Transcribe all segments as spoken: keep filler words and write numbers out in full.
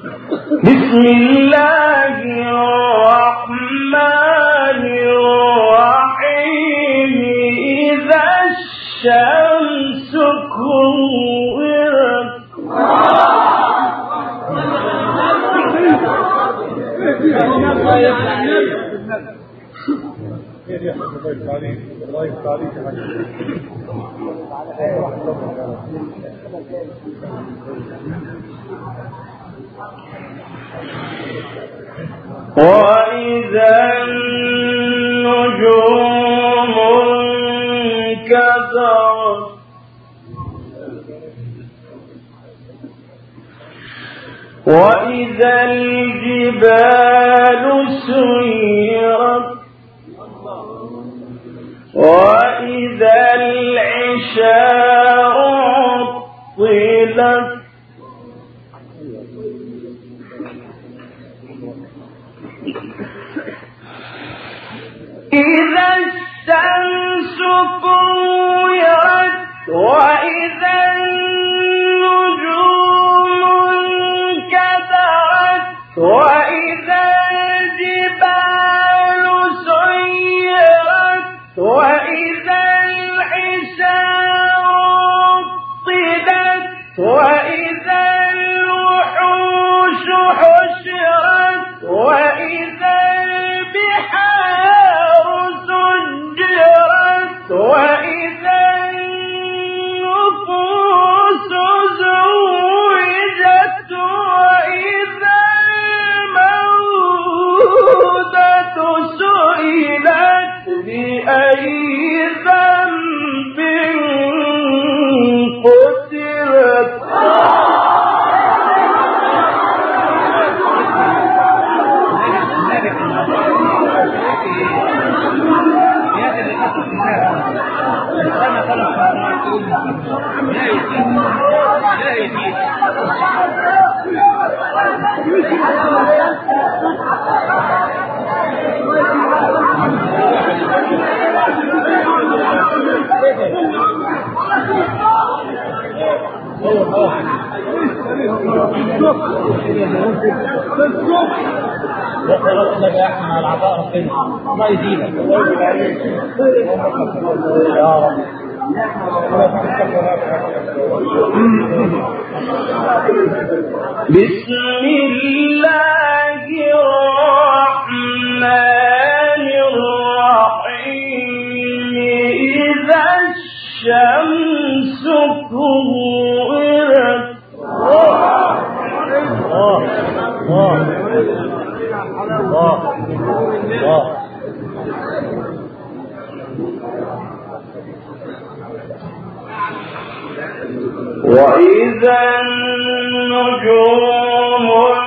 بسم الله الرحمن الرحيم إذا الشمس كورت وإذا النجوم انكدرت وإذا الجبال سيرت وإذا العشار عطلت إذا الشمس كورت وإذا النجوم انكدرت وإذا الجبال سيرت وإذا العشار عطلت وإذا الوحوش حشرت وإذا البحار سجرت وإذا النفوس زوجت وإذا الموءودة سئلت بأي ذنب قتلت وخلصنا بأحسن على العطاء ربنا الله يزيدك يا رب. بسم الله الرحمن الرحيم إذا الشمس كورت وإذا النجوم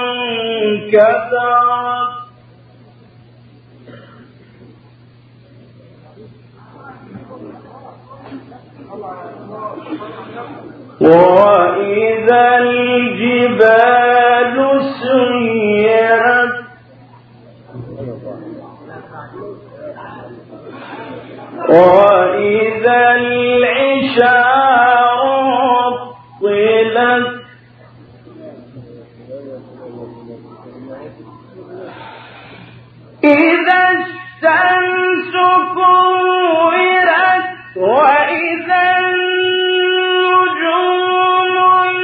انكدرت وإذا الجبال سيرت وإذا العشار عطلت إذا الشمس كورت وإذا النجوم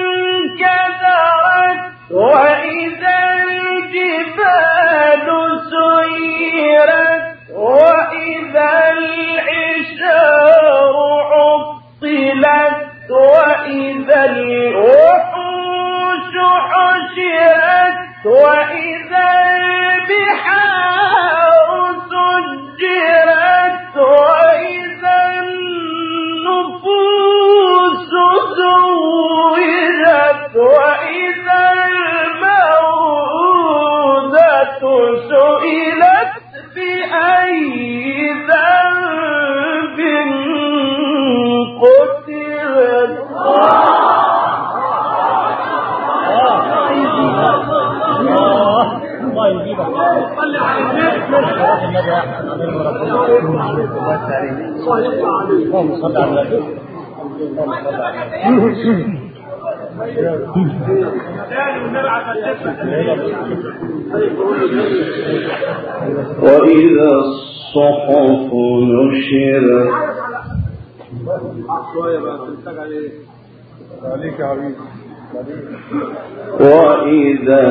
انكدرت وإذا الجبال سيرت وإذا العشار عطلت وإذا الوحوش حشرت وإذا البحار سجرت وإذا النفوس زوجت وإذا الموءودة سئلت بأي ذنب قتلت وإذا الصحف نشرت وإذا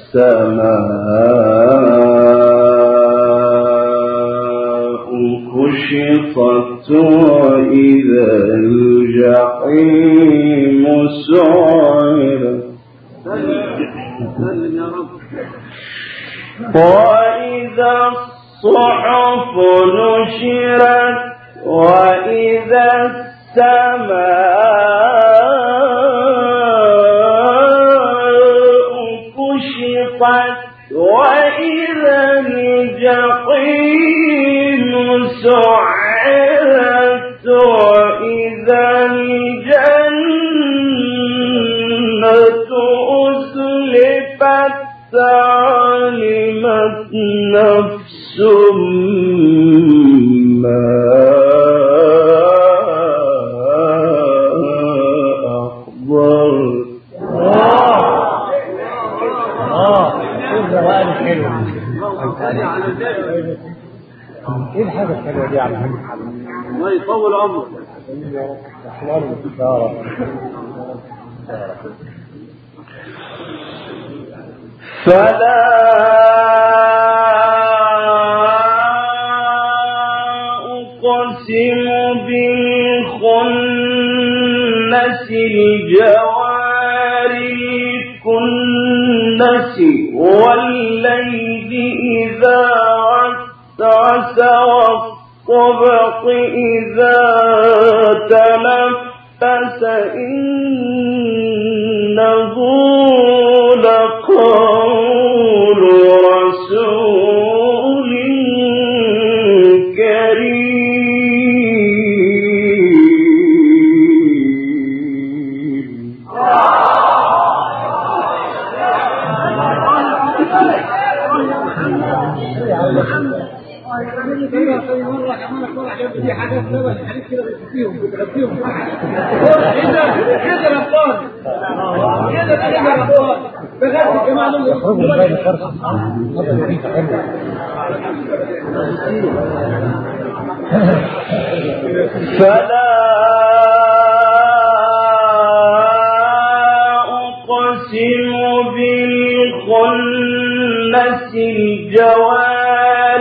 السماء كشطت وإذا الجحيم سعرت وإذا الصحف نشرت وإذا السماء كشطت وإذا الجحيم سعرت وإذا الجنة أزلفت علمت نفس ما ايه الحاجة الحلوة دي على هم؟ الله يطول عمرك. فلا أقسم بالخنس الجوار الكنس والليل إذا عسعس والصبح إذا تنفس إنه لقول رسول كريم فلا أقسم بالخنس الجوار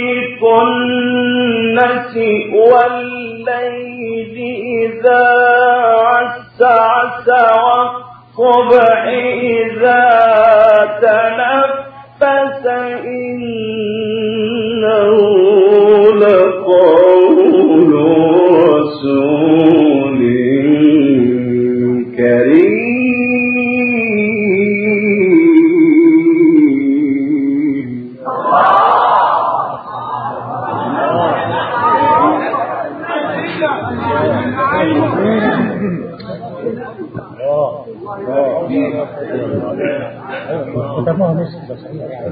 الكنس والليل إذا عسعس والصبح إذا تنفس إنه لقول رسول كريم كتبوها مش بس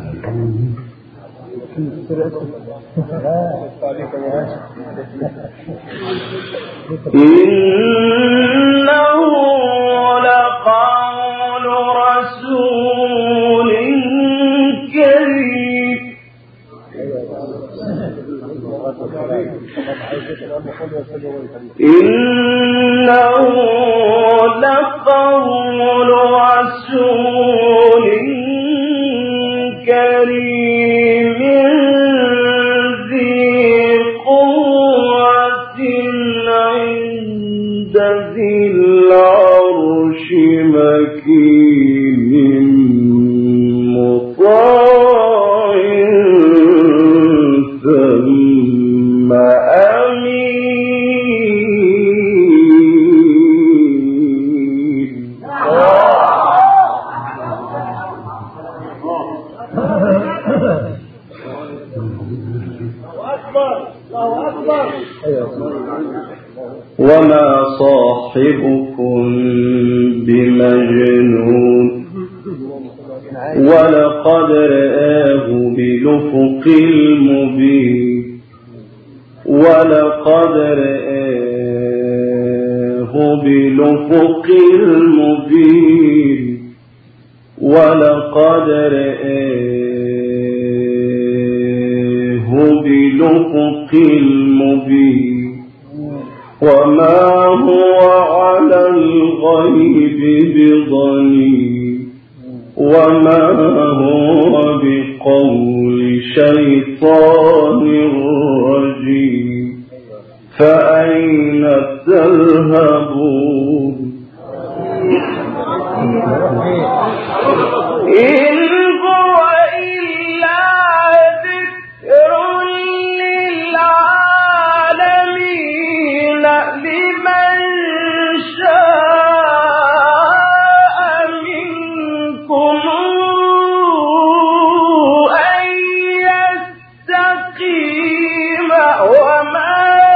إنه لقول رسول كريم إنه لقول رسول كريم ذي قوة عند ذي العرش مكين مطاع ثم أمين وما صاحبكم بمجنون ولقد رآه بالأفق المبين ولقد رآه بالأفق المبين ولقد رآه بالأفق المبين وما هو على الغيب بضنين وما هو بقول شيطان رجيم فأين تذهبون إن هو إلا ذكر للعالمين لمن شاء منكم أن يستقيم وما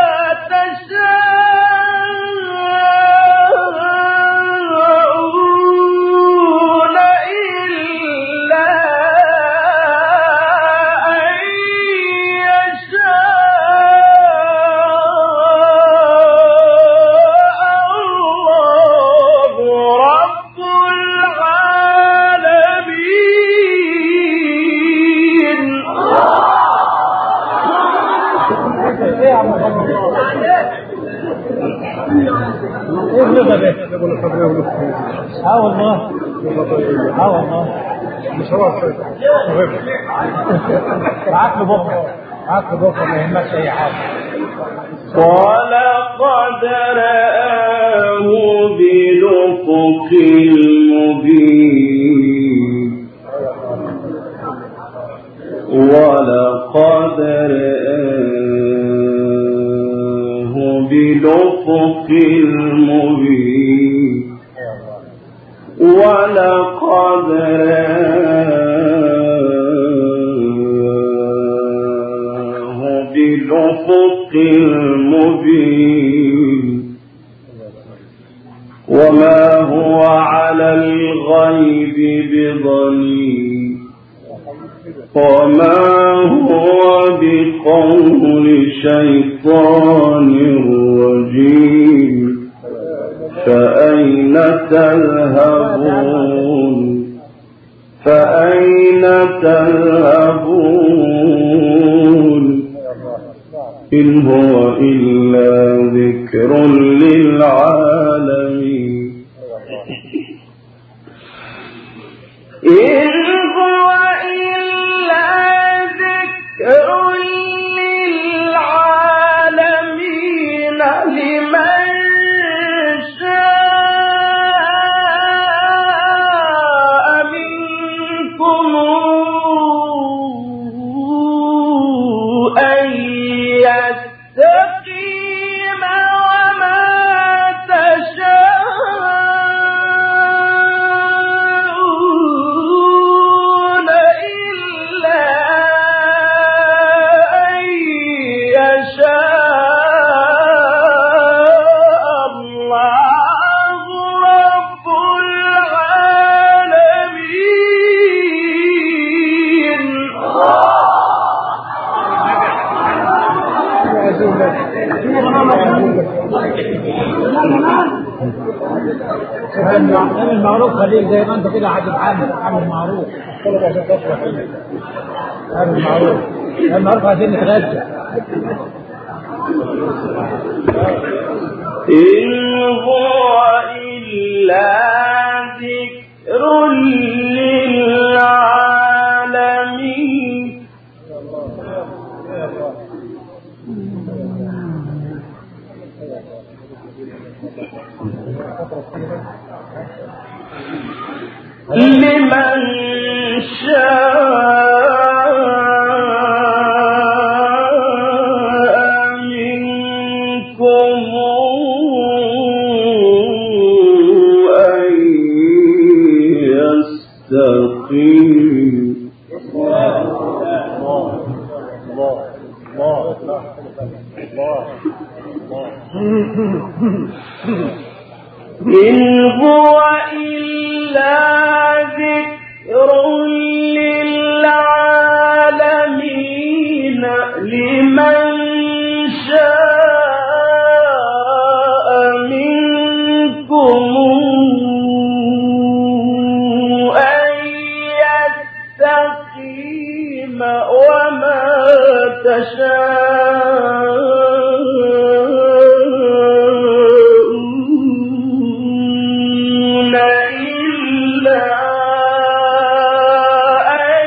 اه والله اه والله مش هو معاك بكره معاك بكره ما يهمكش اي حاجه. ولقد رآه بالأفق المبين ولقد رآه بالأفق المبين ولقد رآه بالأفق المبين وما هو على الغيب بضنين وما هو بقول شيطان رجيم فأين تذهبون فأين تذهبون إن هو إلا ذكر للعالمين إن هو إلا ذكر للعالمين لمن اعمل معروف خليك زي ما انت كده هتتعامل اعمل معروف كل ده عشان تصلح اعمل معروف المعروف عايزين نتغدى. إن هو إلا ذكر للعالمين لمن شاء منكم أن يستقيم إن هو إلا ذكر للعالمين لمن شاء منكم وما تشاءون إلا أن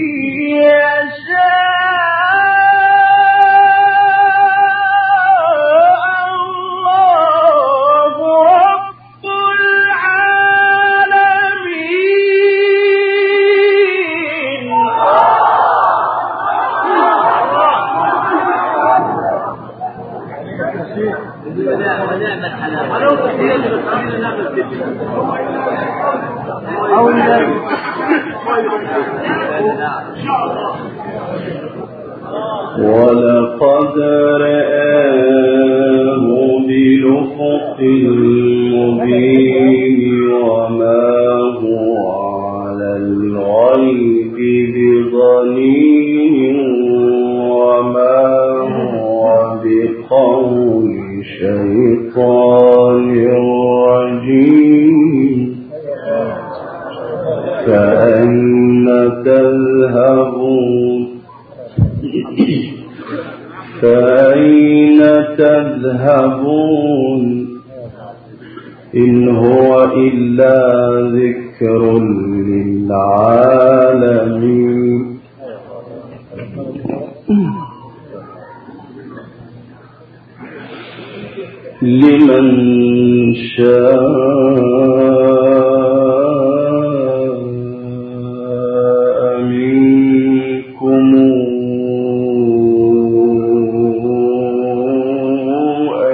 يشاء الله رب ولقد رآه بالأفق المبين وما هو على الغيب بضنين وما هو بقول شيطان رجيم فأين تذهبون فأين تذهبون إن هو إلا ذكر للعالمين لمن شاء منكم أن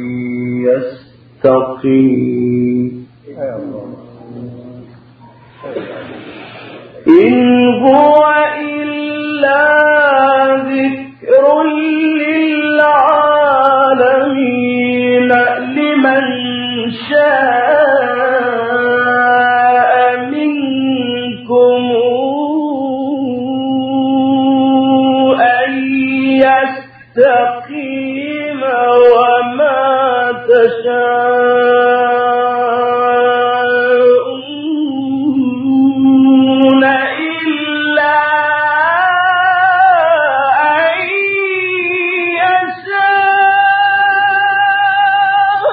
يستقيم إن هو إلا ذكر للعالمين لمن شاء منكم أن يستقيم وما تشاءون إلا أن يشاء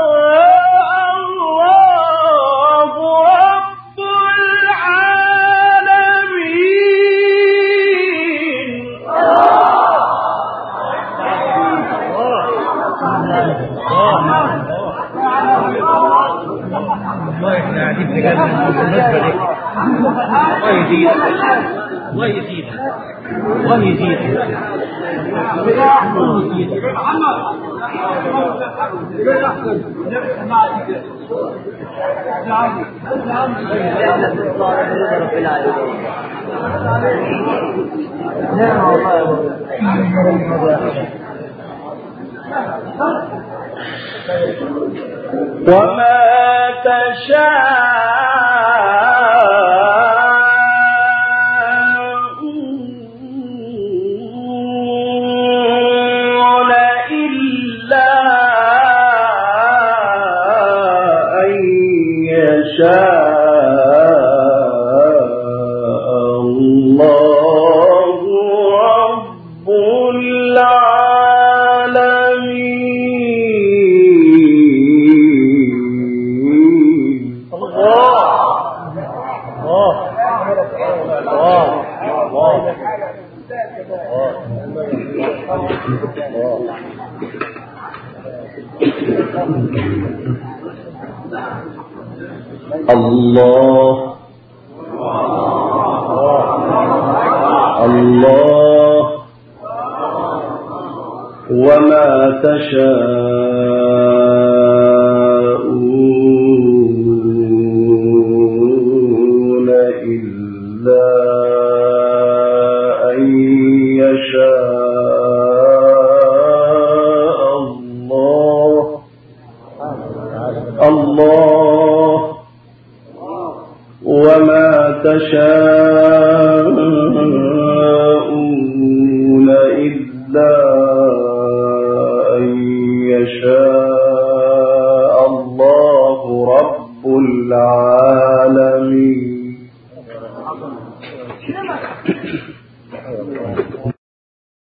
الله رب العالمين الله احنا قاعدين في جنة بالنسبة لك الله يزيدك الله يزيدك الله يزيدك الله يزيدك وما تشاءون إلا أن يشاء الله رب العالمين. الله الله وما تشاءون إلا أن يشاء الله الله وما تشاءون إلا أن يشاء الله رب العالمين. الله